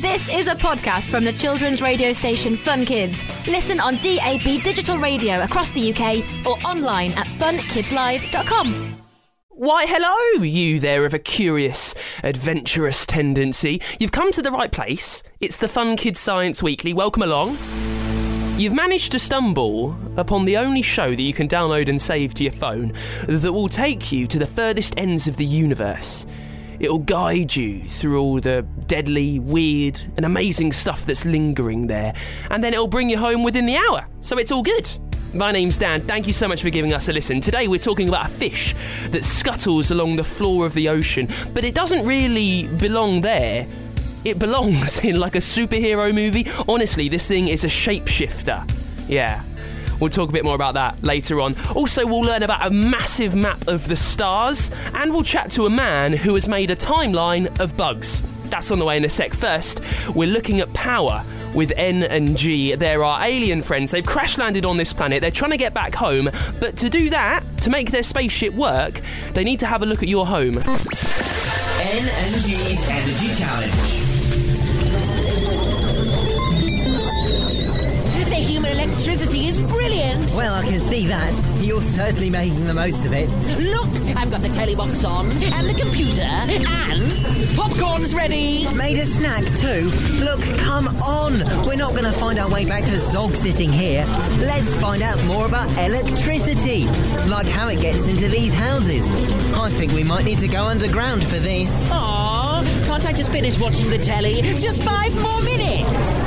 This is a podcast from the children's radio station Fun Kids. Listen on DAB digital radio across the UK or online at funkidslive.com. Why, hello, you there of a curious, adventurous tendency. You've come to the right place. It's the Fun Kids Science Weekly. Welcome along. You've managed to stumble upon the only show that you can download and save to your phone that will take you to the furthest ends of the universe. It'll guide you through all the deadly, weird and amazing stuff that's lingering there, and then it'll bring you home within the hour, so it's all good. My name's Dan, thank you so much for giving us a listen. Today we're talking about a fish that scuttles along the floor of the ocean, but it doesn't really belong there. It belongs in like a superhero movie. Honestly, this thing is a shapeshifter. Yeah. We'll talk a bit more about that later on. Also, we'll learn about a massive map of the stars, and we'll chat to a man who has made a timeline of bugs. That's on the way in a sec. First, we're looking at power with N and G. They're our alien friends. They've crash-landed on this planet. They're trying to get back home, but to do that, to make their spaceship work, they need to have a look at your home. N and G's Energy Challenge. The human electricity is brilliant. Well, I can see that. You're certainly making the most of it. Look, I've got the telly box on, and the computer, and popcorn's ready. Made a snack too? Look, come on. We're not going to find our way back to Zog sitting here. Let's find out more about electricity, like how it gets into these houses. I think we might need to go underground for this. Aww, can't I just finish watching the telly? Just 5 more minutes.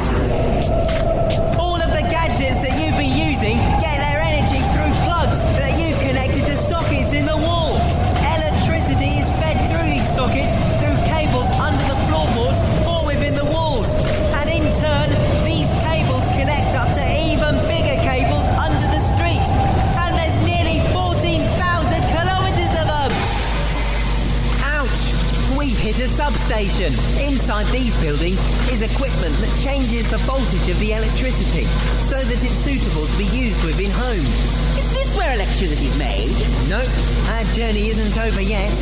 All of the gadgets that you've been using get their energy through plugs that you've connected to sockets in the wall. Electricity is fed through these sockets, through cables under the floorboards or within the walls. And in turn, these cables connect up to even bigger cables under the streets. And there's nearly 14,000 kilometres of them. Ouch! We've hit a substation. Inside these buildings is equipment that changes the voltage of the electricity so that it's suitable to be used within homes. Is this where electricity's made? Nope, our journey isn't over yet.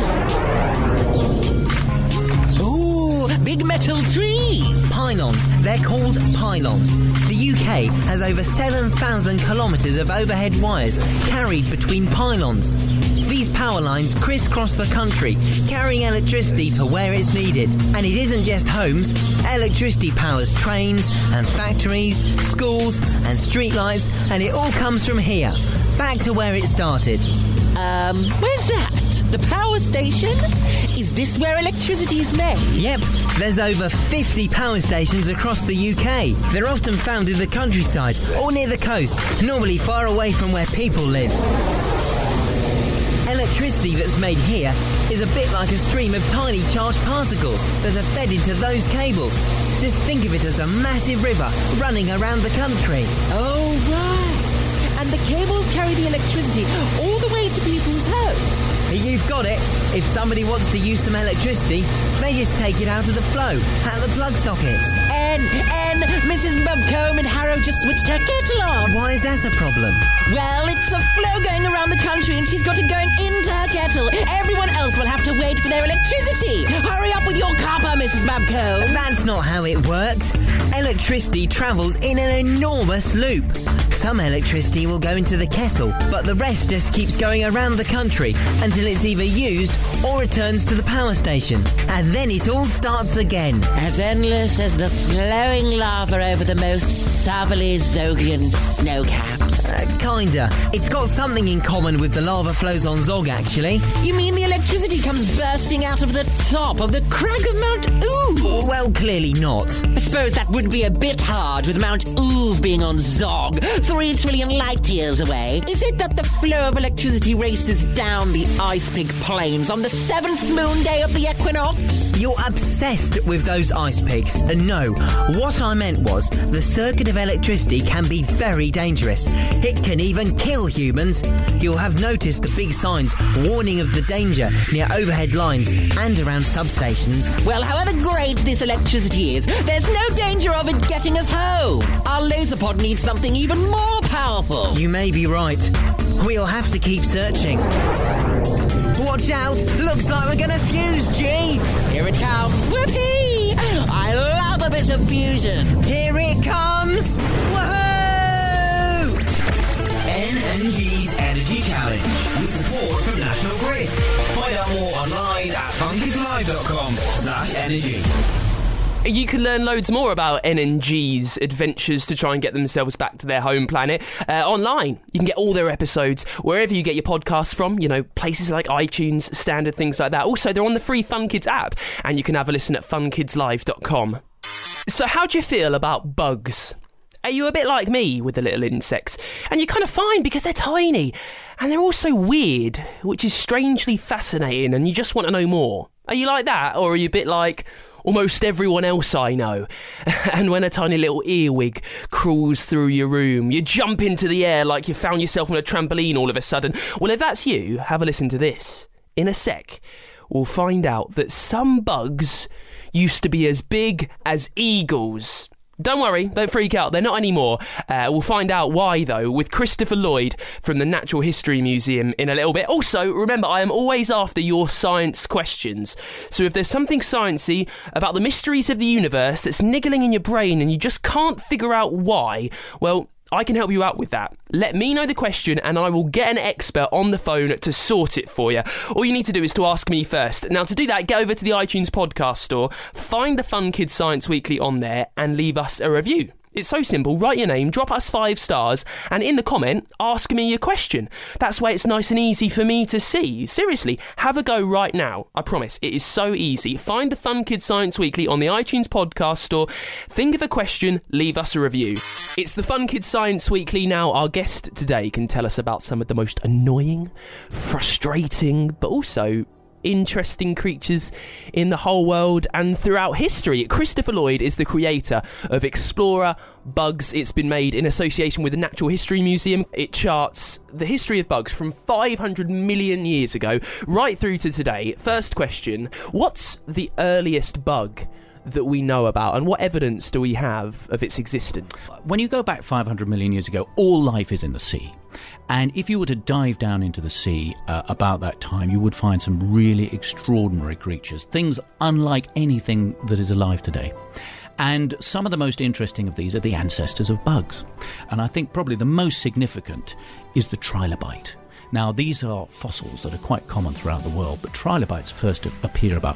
Ooh, big metal trees. Pylons, they're called pylons. The UK has over 7,000 kilometres of overhead wires carried between pylons. These power lines crisscross the country, carrying electricity to where it's needed. And it isn't just homes. Electricity powers trains and factories, schools and streetlights, and it all comes from here, back to where it started. Where's that? The power station? Is this where electricity is made? Yep, there's over 50 power stations across the UK. They're often found in the countryside or near the coast, normally far away from where people live. Electricity that's made here is a bit like a stream of tiny charged particles that are fed into those cables. Just think of it as a massive river running around the country. Oh, right. And the cables carry the electricity all the way to people's homes. You've got it. If somebody wants to use some electricity, they just take it out of the flow at the plug sockets. Mrs. Bubcombe in Harrow just switched her kettle on. Why is that a problem? Well, it's a flow going around the country and she's got it going into her kettle. Everyone else will have to wait for their electricity. Hurry up with your copper, Mrs. Bubcombe. That's not how it works. Electricity travels in an enormous loop. Some electricity will go into the kettle, but the rest just keeps going around the country until it's either used or returns to the power station. And then it all starts again. As endless as the flowing lava over the most southerly Zogian snowcaps. Kinda. It's got something in common with the lava flows on Zog, actually. You mean the electricity comes bursting out of the top of the crag of Mount Oove? Well, clearly not. I suppose that would be a bit hard with Mount Oove being on Zog, 3 trillion light years away. Is it that the flow of electricity races down the ice pig plains on the 7th moon day of the equinox? You're obsessed with those ice pigs. And no, what I meant was the circuit of electricity can be very dangerous. It can even kill humans. You'll have noticed the big signs warning of the danger near overhead lines and around substations. Well, however great this electricity is, there's no danger of it getting us home. Our laser pod needs something even more powerful. You may be right. We'll have to keep searching. Watch out! Looks like we're gonna fuse, G! Here it comes. Whoopee! I kidslive.com/energy. You can learn loads more about NNG's adventures to try and get themselves back to their home planet online. You can get all their episodes wherever you get your podcasts from, you know, places like iTunes, Standard, things like that. Also, they're on the free Fun Kids app, and you can have a listen at funkidslive.com. So how do you feel about bugs? Are you a bit like me with the little insects? And you're kind of fine because they're tiny, and they're also weird, which is strangely fascinating, and you just want to know more. Are you like that, or are you a bit like almost everyone else I know? And when a tiny little earwig crawls through your room, you jump into the air like you found yourself on a trampoline all of a sudden. Well, if that's you, have a listen to this. In a sec, we'll find out that some bugs used to be as big as eagles. Don't worry, don't freak out, they're not anymore. We'll find out why, though, with Christopher Lloyd from the Natural History Museum in a little bit. Also, remember, I am always after your science questions. So if there's something sciencey about the mysteries of the universe that's niggling in your brain and you just can't figure out why, well, I can help you out with that. Let me know the question and I will get an expert on the phone to sort it for you. All you need to do is to ask me first. Now, to do that, get over to the iTunes podcast store, find the Fun Kids Science Weekly on there and leave us a review. It's so simple. Write your name, drop us 5 stars, and in the comment, ask me your question. That's why it's nice and easy for me to see. Seriously, have a go right now. I promise, it is so easy. Find the Fun Kids Science Weekly on the iTunes podcast store, think of a question, leave us a review. It's the Fun Kids Science Weekly now. Our guest today can tell us about some of the most annoying, frustrating, but also interesting creatures in the whole world and throughout history. Christopher Lloyd is the creator of Explorer Bugs. It's been made in association with the Natural History Museum. It charts the history of bugs from 500 million years ago right through to today. First question, what's the earliest bug that we know about, and what evidence do we have of its existence? When you go back 500 million years ago, all life is in the sea. And if you were to dive down into the sea about that time, you would find some really extraordinary creatures, things unlike anything that is alive today. And some of the most interesting of these are the ancestors of bugs. And I think probably the most significant is the trilobite. Now, these are fossils that are quite common throughout the world, but trilobites first appear about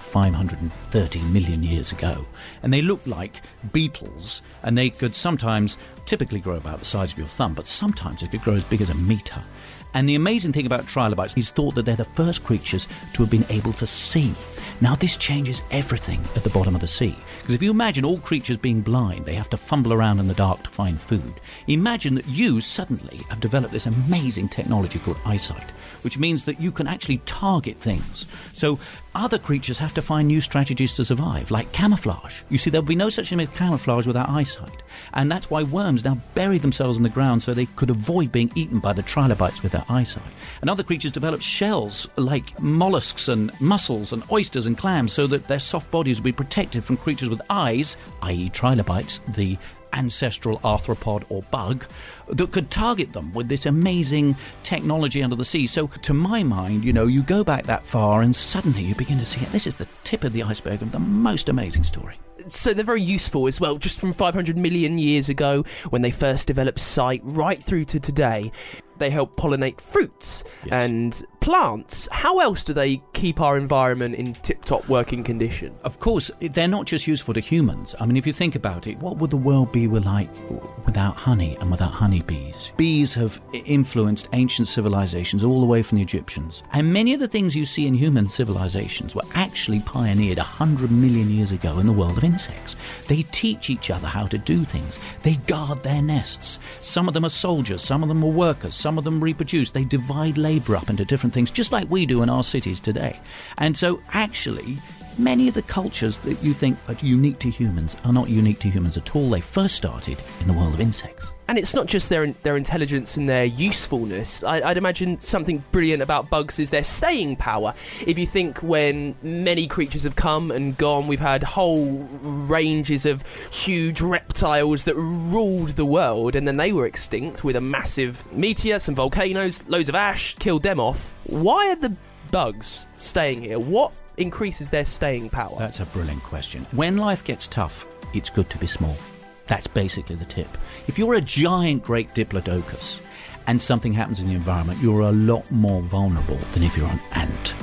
530 million years ago. And they look like beetles, and they could sometimes typically grow about the size of your thumb, but sometimes they could grow as big as a metre. And the amazing thing about trilobites is thought that they're the first creatures to have been able to see. Now, this changes everything at the bottom of the sea. Because if you imagine all creatures being blind, they have to fumble around in the dark to find food. Imagine that you suddenly have developed this amazing technology called eyesight, which means that you can actually target things. So other creatures have to find new strategies to survive, like camouflage. You see, there'll be no such thing as camouflage without eyesight. And that's why worms now bury themselves in the ground so they could avoid being eaten by the trilobites with their eyesight. And other creatures develop shells like mollusks and mussels and oysters and clams so that their soft bodies will be protected from creatures with eyes, i.e. trilobites, the ancestral arthropod or bug, that could target them with this amazing technology under the sea. So to my mind, you know, you go back that far and suddenly you begin to see it. This is the tip of the iceberg of the most amazing story. So they're very useful as well, just from 500 million years ago when they first developed sight right through to today. They help pollinate fruits and plants. How else do they keep our environment in tip-top working condition? Of course, they're not just useful to humans. I mean, if you think about it, what would the world be like without honey and without honeybees? Bees have influenced ancient civilizations all the way from the Egyptians. And many of the things you see in human civilizations were actually pioneered 100 million years ago in the world of insects. They teach each other how to do things. They guard their nests. Some of them are soldiers, some of them are workers, some of them reproduce. They divide labour up into different things, just like we do in our cities today. And so actually, many of the cultures that you think are unique to humans are not unique to humans at all. They first started in the world of insects. And it's not just their intelligence and their usefulness. I'd imagine something brilliant about bugs is their staying power. If you think when many creatures have come and gone, we've had whole ranges of huge reptiles that ruled the world, and then they were extinct with a massive meteor, some volcanoes, loads of ash, killed them off. Why are the bugs staying here? What increases their staying power? That's a brilliant question. When life gets tough, it's good to be small. That's basically the tip. If you're a giant great diplodocus and something happens in the environment, you're a lot more vulnerable than if you're an ant.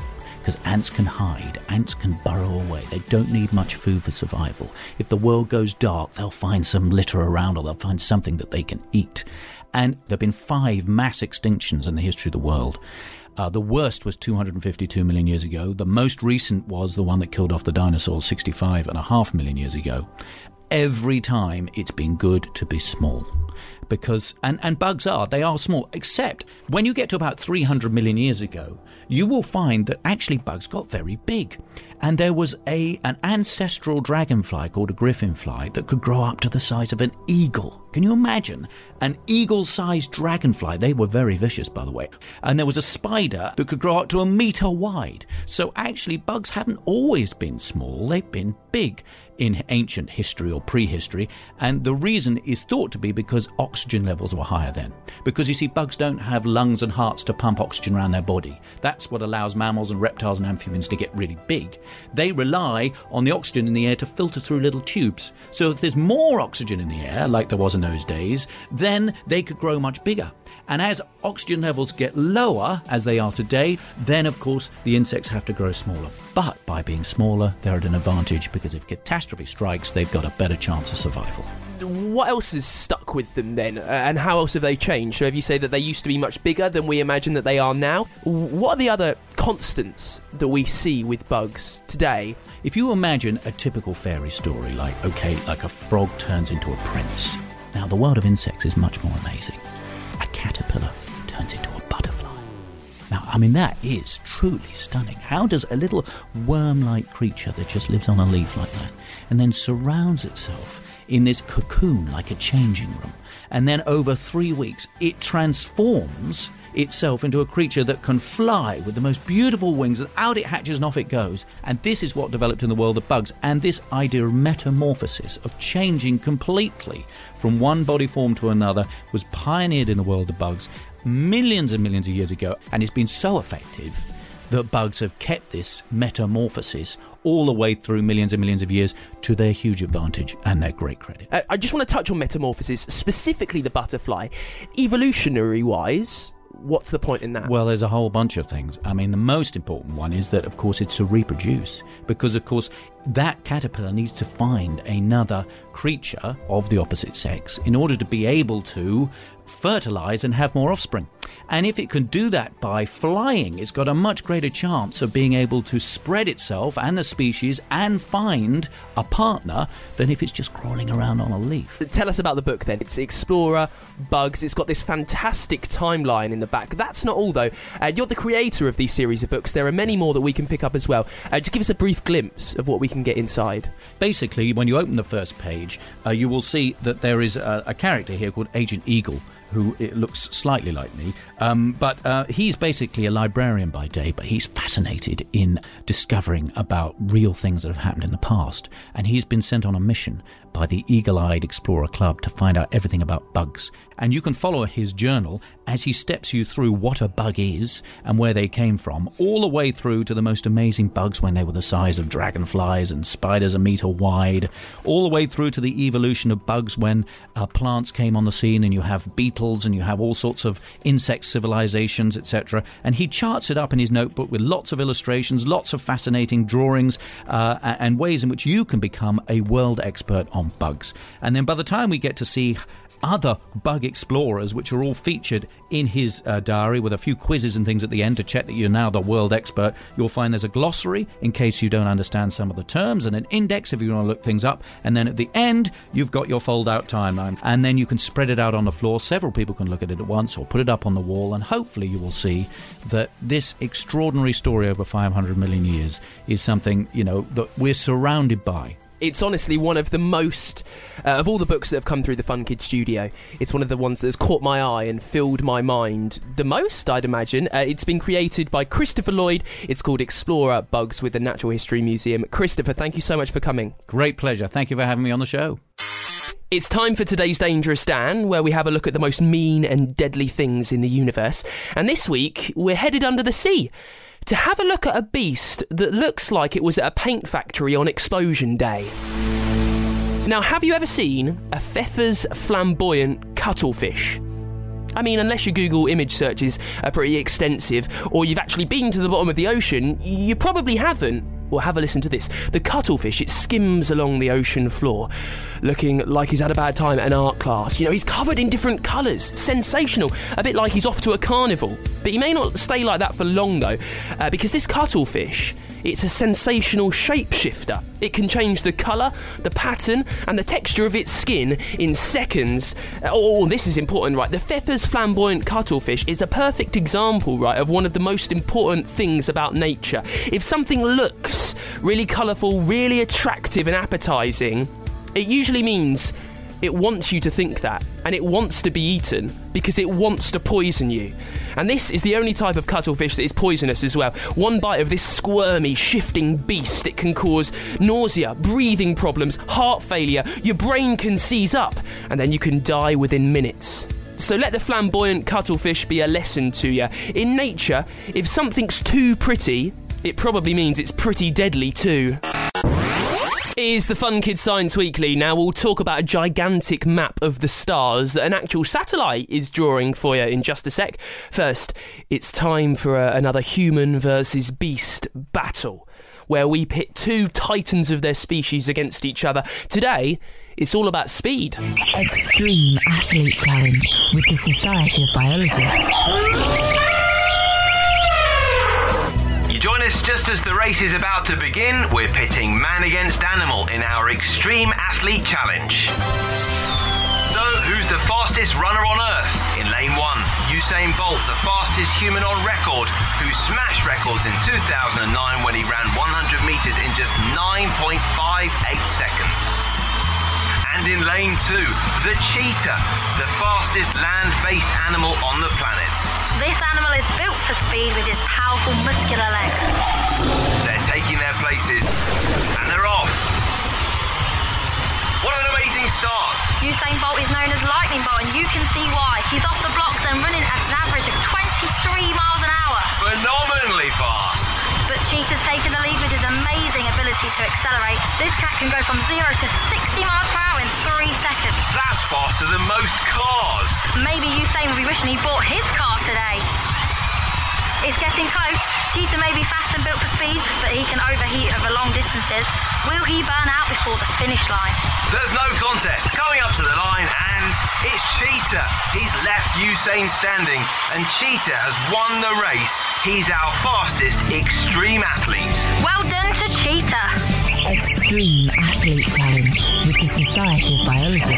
because ants can hide, ants can burrow away. They don't need much food for survival. If the world goes dark, they'll find some litter around, or they'll find something that they can eat. And there have been 5 mass extinctions in the history of the world. The worst was 252 million years ago. The most recent was the one that killed off the dinosaurs 65.5 million years ago. Every time it's been good to be small. Because, and bugs they are small, except when you get to about 300 million years ago, you will find that actually bugs got very big. And there was an ancestral dragonfly called a griffinfly that could grow up to the size of an eagle. Can you imagine? An eagle-sized dragonfly. They were very vicious, by the way. And there was a spider that could grow up to 1 meter wide. So actually, bugs haven't always been small. They've been big in ancient history or prehistory. And the reason is thought to be because oxygen levels were higher then. Because you see, bugs don't have lungs and hearts to pump oxygen around their body. That's what allows mammals and reptiles and amphibians to get really big. They rely on the oxygen in the air to filter through little tubes. So if there's more oxygen in the air, like there was in those days, then they could grow much bigger. And as oxygen levels get lower, as they are today, then of course the insects have to grow smaller. But by being smaller, they're at an advantage because if catastrophe strikes, they've got a better chance of survival. What else has stuck with them then, and how else have they changed? So if you say that they used to be much bigger than we imagine that they are now, what are the other constants that we see with bugs today? If you imagine a typical fairy story, like a frog turns into a prince. Now, the world of insects is much more amazing. A caterpillar turns into a butterfly. Now, I mean, that is truly stunning. How does a little worm-like creature that just lives on a leaf like that and then surrounds itself in this cocoon like a changing room, and then over 3 weeks it transforms itself into a creature that can fly with the most beautiful wings, and out it hatches and off it goes. And this is what developed in the world of bugs. And this idea of metamorphosis, of changing completely from one body form to another, was pioneered in the world of bugs millions and millions of years ago, and it's been so effective that bugs have kept this metamorphosis all the way through millions and millions of years to their huge advantage and their great credit. I just want to touch on metamorphosis, specifically the butterfly. Evolutionary-wise, what's the point in that? Well, there's a whole bunch of things. I mean, the most important one is that, of course, it's to reproduce. Because, of course, that caterpillar needs to find another creature of the opposite sex in order to be able to fertilize and have more offspring. And if it can do that by flying, it's got a much greater chance of being able to spread itself and the species and find a partner than if it's just crawling around on a leaf. Tell us about the book then. It's Explorer, Bugs. It's got this fantastic timeline in the back. That's not all, though. You're the creator of these series of books. There are many more that we can pick up as well. Just give us a brief glimpse of what we can get inside. Basically, when you open the first page, you will see that there is a character here called Agent Eagle, who it looks slightly like me, but he's basically a librarian by day, but he's fascinated in discovering about real things that have happened in the past, and he's been sent on a mission by the Eagle-Eyed Explorer Club to find out everything about bugs. And you can follow his journal as he steps you through what a bug is and where they came from, all the way through to the most amazing bugs when they were the size of dragonflies and spiders a meter wide, all the way through to the evolution of bugs when plants came on the scene, and you have beetles and you have all sorts of insect civilizations, etc. And he charts it up in his notebook with lots of illustrations, lots of fascinating drawings, and ways in which you can become a world expert on bugs. And then by the time we get to see other bug explorers, which are all featured in his diary with a few quizzes and things at the end to check that you're now the world expert, you'll find there's a glossary in case you don't understand some of the terms, and an index if you want to look things up. And then at the end, you've got your fold-out timeline. And then you can spread it out on the floor. Several people can look at it at once, or put it up on the wall, and hopefully you will see that this extraordinary story over 500 million years is something, that we're surrounded by. It's honestly one of the most, of all the books that have come through the Fun Kids studio, it's one of the ones that has caught my eye and filled my mind the most, I'd imagine. It's been created by Christopher Lloyd. It's called Explorer, Bugs with the Natural History Museum. Christopher, thank you so much for coming. Great pleasure. Thank you for having me on the show. It's time for today's Dangerous Dan, where we have a look at the most mean and deadly things in the universe. And this week, we're headed under the sea to have a look at a beast that looks like it was at a paint factory on explosion day. Now, have you ever seen a Pfeffer's flamboyant cuttlefish? I mean, unless your Google image searches are pretty extensive, or you've actually been to the bottom of the ocean, you probably haven't. Well, have a listen to this. The cuttlefish, it skims along the ocean floor, looking like he's had a bad time at an art class. You know, he's covered in different colours. Sensational. A bit like he's off to a carnival. But he may not stay like that for long, though, because this cuttlefish, it's a sensational shapeshifter. It can change the colour, the pattern and the texture of its skin in seconds. Oh, this is important, right? The Pfeffer's flamboyant cuttlefish is a perfect example, right, of one of the most important things about nature. If something looks really colourful, really attractive and appetising, it usually means it wants you to think that, and it wants to be eaten because it wants to poison you. And this is the only type of cuttlefish that is poisonous as well. One bite of this squirmy, shifting beast, it can cause nausea, breathing problems, heart failure, your brain can seize up, and then you can die within minutes. So let the flamboyant cuttlefish be a lesson to you. In nature, if something's too pretty, it probably means it's pretty deadly too. Is the Fun Kids Science Weekly. Now we'll talk about a gigantic map of the stars that an actual satellite is drawing for you in just a sec. First, it's time for another human versus beast battle, where we pit two titans of their species against each other. Today, it's all about speed. Extreme Athlete Challenge with the Society of Biology. Join us just as the race is about to begin. We're pitting man against animal in our Extreme Athlete Challenge. So, who's the fastest runner on Earth? In lane 1, Usain Bolt, the fastest human on record, who smashed records in 2009 when he ran 100 metres in just 9.58 seconds. And in lane 2, the cheetah, the fastest land-based animal on the planet. This animal is built for speed with its powerful muscular legs. They're taking their places, and they're off. What an amazing start! Usain Bolt is known as Lightning Bolt, and you can see why. He's off the blocks and running at an average of 23 miles an hour. Phenomenally fast! But Cheetah's taken the lead with his amazing ability to accelerate. This cat can go from 0 to 60 miles per hour in 3 seconds. That's faster than most cars. Maybe Usain will be wishing he bought his car today. It's getting close. Cheetah may be fast and built for speed, but he can overheat over long distances. Will he burn out before the finish line? There's no contest. Coming up to the line, and it's Cheetah. He's left Usain standing, and Cheetah has won the race. He's our fastest extreme athlete. Well done to Cheetah. Extreme Athlete Challenge with the Society of Biology.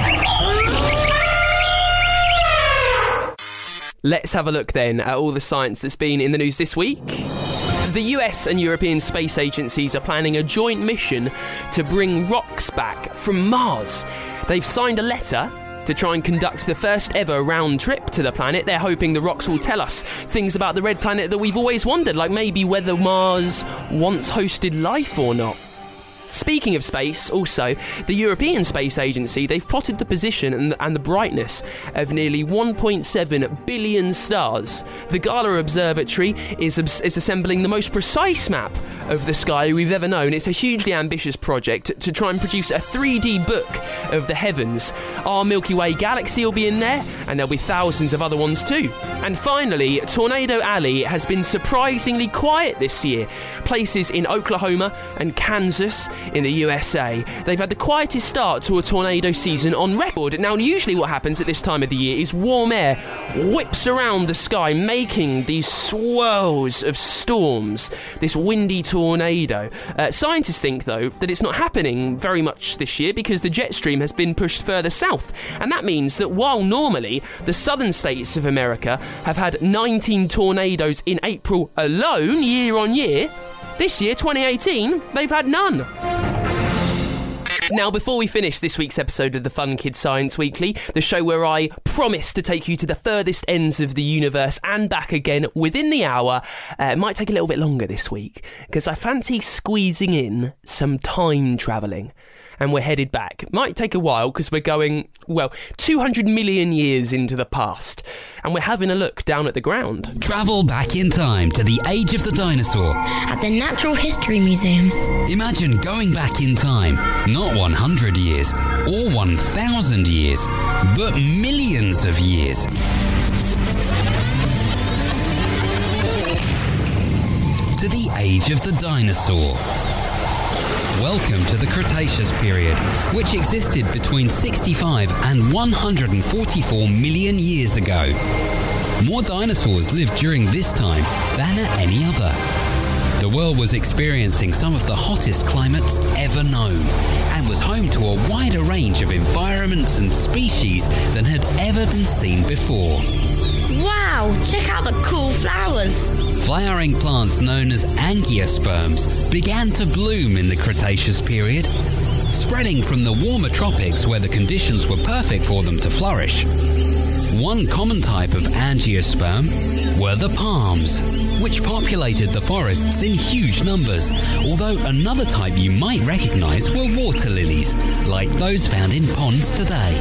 Let's have a look then at all the science that's been in the news this week. The US and European space agencies are planning a joint mission to bring rocks back from Mars. They've signed a letter to try and conduct the first ever round trip to the planet. They're hoping the rocks will tell us things about the red planet that we've always wondered, like maybe whether Mars once hosted life or not. Speaking of space, also, the European Space Agency, they've plotted the position and the brightness of nearly 1.7 billion stars. The Gala Observatory is assembling the most precise map of the sky we've ever known. It's a hugely ambitious project to try and produce a 3D book of the heavens. Our Milky Way galaxy will be in there, and there'll be thousands of other ones too. And finally, Tornado Alley has been surprisingly quiet this year. Places in Oklahoma and Kansas in the USA, they've had the quietest start to a tornado season on record. Now, usually what happens at this time of the year is warm air whips around the sky, making these swirls of storms, this windy tornado. Scientists think, though, that it's not happening very much this year because the jet stream has been pushed further south. And that means that while normally the southern states of America have had 19 tornadoes in April alone, year on year, this year, 2018, they've had none. Now, before we finish this week's episode of the Fun Kids Science Weekly, the show where I promise to take you to the furthest ends of the universe and back again within the hour, it might take a little bit longer this week, because I fancy squeezing in some time travelling. And we're headed back. Might take a while because we're going, 200 million years into the past. And we're having a look down at the ground. Travel back in time to the age of the dinosaur. At the Natural History Museum. Imagine going back in time, not 100 years or 1,000 years, but millions of years. to the Age of the Dinosaur. Welcome to the Cretaceous period, which existed between 65 and 144 million years ago. More dinosaurs lived during this time than at any other. The world was experiencing some of the hottest climates ever known and was home to a wider range of environments and species than had ever been seen before. Wow, check out the cool flowers. Flowering plants known as angiosperms began to bloom in the Cretaceous period, spreading from the warmer tropics where the conditions were perfect for them to flourish. One common type of angiosperm were the palms, which populated the forests in huge numbers, although another type you might recognise were water lilies, like those found in ponds today.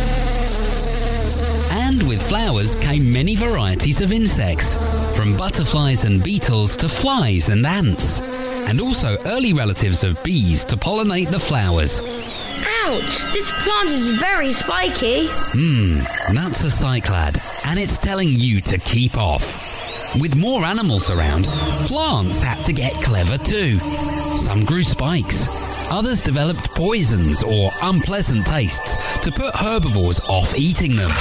And with flowers came many varieties of insects, from butterflies and beetles to flies and ants, and also early relatives of bees to pollinate the flowers. Ouch, this plant is very spiky. That's a cyclad, and it's telling you to keep off. With more animals around, plants had to get clever too. Some grew spikes. Others developed poisons or unpleasant tastes to put herbivores off eating them.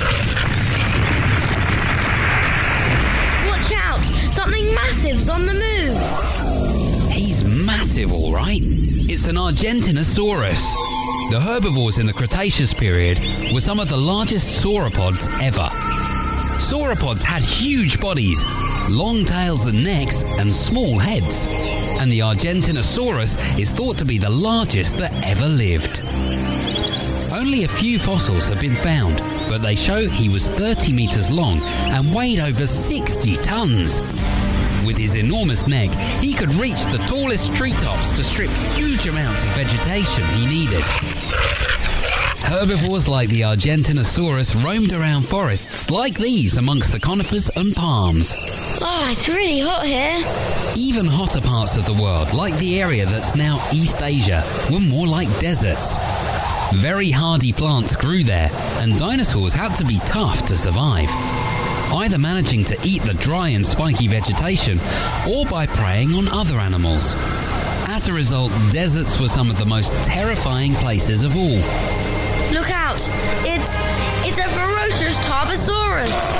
Watch out! Something massive's on the move. He's massive, all right. It's an Argentinosaurus. The herbivores in the Cretaceous period were some of the largest sauropods ever. Sauropods had huge bodies, long tails and necks, and small heads. And the Argentinosaurus is thought to be the largest that ever lived. Only a few fossils have been found, but they show he was 30 meters long and weighed over 60 tons. With his enormous neck, he could reach the tallest treetops to strip huge amounts of vegetation he needed. Herbivores like the Argentinosaurus roamed around forests like these amongst the conifers and palms. Oh, it's really hot here. Even hotter parts of the world, like the area that's now East Asia, were more like deserts. Very hardy plants grew there, and dinosaurs had to be tough to survive, either managing to eat the dry and spiky vegetation or by preying on other animals. As a result, deserts were some of the most terrifying places of all. Look out! It's a ferocious Tarbosaurus!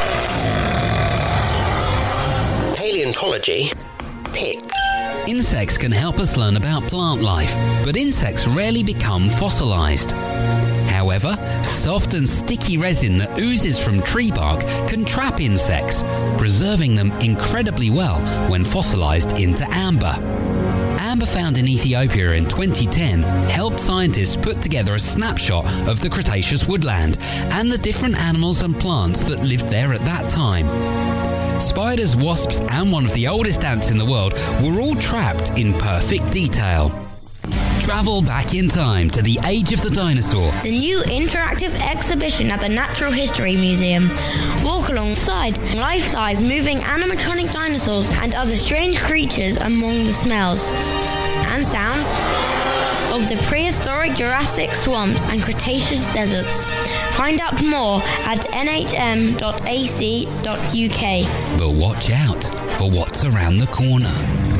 Paleontology. Pick. Insects can help us learn about plant life, but insects rarely become fossilized. However, soft and sticky resin that oozes from tree bark can trap insects, preserving them incredibly well when fossilized into amber. Amber found in Ethiopia in 2010 helped scientists put together a snapshot of the Cretaceous woodland and the different animals and plants that lived there at that time. Spiders, wasps, and one of the oldest ants in the world were all trapped in perfect detail. Travel back in time to the Age of the Dinosaur. The new interactive exhibition at the Natural History Museum. Walk alongside life-size moving animatronic dinosaurs and other strange creatures among the smells and sounds of the prehistoric Jurassic swamps and Cretaceous deserts. Find out more at nhm.ac.uk. But watch out for what's around the corner.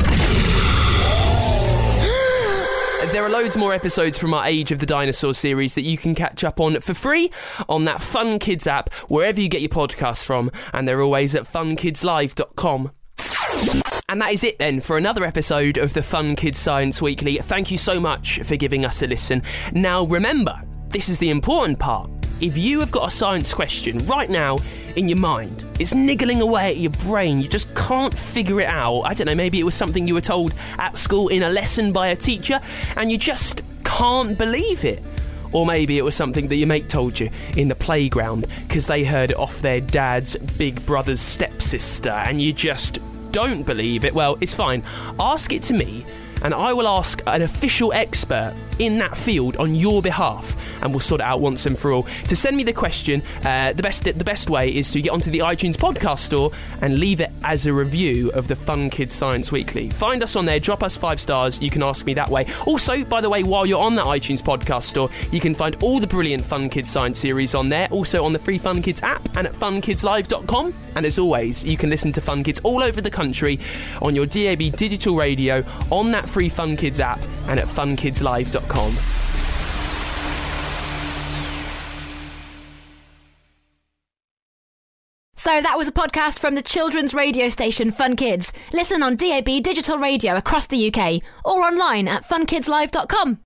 There are loads more episodes from our Age of the Dinosaur series that you can catch up on for free on that Fun Kids app, wherever you get your podcasts from, and they're always at funkidslive.com. And that is it then for another episode of the Fun Kids Science Weekly. Thank you so much for giving us a listen. Now remember, this is the important part. If you have got a science question right now in your mind, it's niggling away at your brain, you just can't figure it out. I don't know, maybe it was something you were told at school in a lesson by a teacher and you just can't believe it. Or maybe it was something that your mate told you in the playground because they heard it off their dad's big brother's stepsister and you just don't believe it. Well, it's fine. Ask it to me and I will ask an official expert in that field on your behalf. and we'll sort it out once and for all. To send me the question, the best way is to get onto the iTunes podcast store and leave it as a review of the Fun Kids Science Weekly. Find us on there, drop us 5 stars, you can ask me that way. Also, by the way, while you're on that iTunes podcast store, you can find all the brilliant Fun Kids Science series on there, also on the free Fun Kids app and at funkidslive.com. And as always, you can listen to Fun Kids all over the country on your DAB digital radio, on that free Fun Kids app and at funkidslive.com. So that was a podcast from the children's radio station Fun Kids. Listen on DAB digital radio across the UK or online at funkidslive.com.